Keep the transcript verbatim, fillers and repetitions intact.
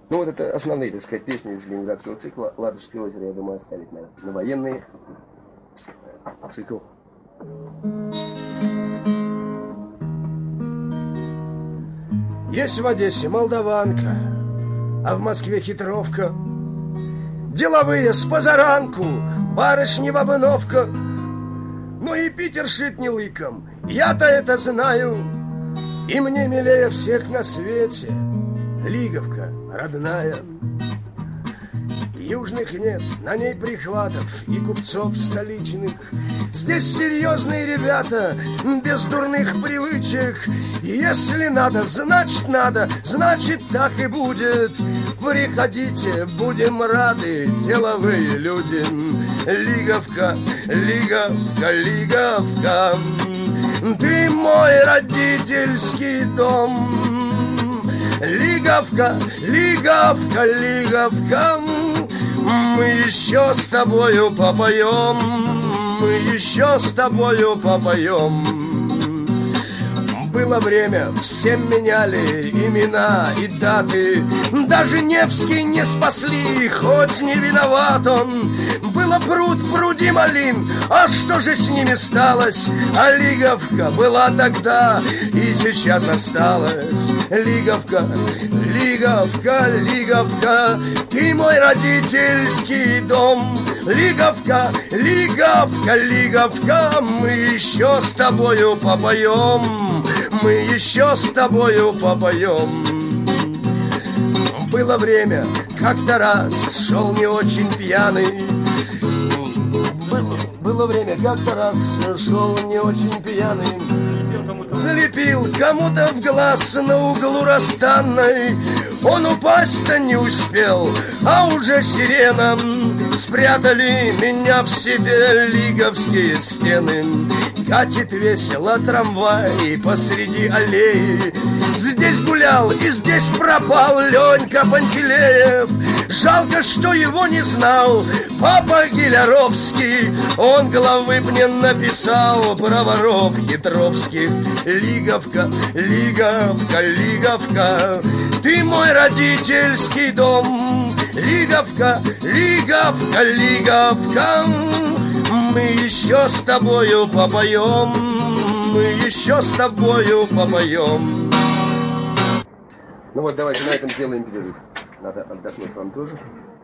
Ну вот это основные, так сказать, песни из ленинградского цикла. Ладожское озеро, я думаю, оставить на, на военный цикл. Есть в Одессе молдаванка, а в Москве хитровка. Деловые с позаранку, барышни в обновках. Ну и Питер шит не лыком, я-то это знаю. И мне милее всех на свете Лиговка родная. Южных нет, на ней прихватов и купцов столичных. Здесь серьезные ребята, без дурных привычек. И если надо, значит надо, значит так и будет. Приходите, будем рады, деловые люди. Лиговка, Лиговка, Лиговка, ты мой родительский дом. Лиговка, Лиговка, Лиговка, мы еще с тобою попоем, мы еще с тобою попоем. Было время, всем меняли имена и даты. Даже Невский не спасли, хоть не виноват он. Было пруд, пруди малин, а что же с ними сталось? А Лиговка была тогда и сейчас осталась. Лиговка, Лиговка, Лиговка, ты мой родительский дом. Лиговка, Лиговка, Лиговка, мы еще с тобою попоем, мы еще с тобою попоем. Было время, как-то раз шел не очень пьяный. Было, было время, как-то раз шел не очень пьяный. Залепил кому-то в глаз на углу Ростанной. Он упасть-то не успел, а уже сирена. Спрятали меня в себе лиговские стены. Катит весело трамвай посреди аллеи. Здесь гулял и здесь пропал Ленька Пантелеев. Жалко, что его не знал папа Гиляровский. Он главы мне написал про воров хитровских. Лиговка, Лиговка, Лиговка, ты мой родительский дом. Лиговка, Лиговка, Лиговка, мы еще с тобою попоем, мы еще с тобою попоем. Ну вот, давайте на этом сделаем перерыв. Надо отдохнуть вам тоже.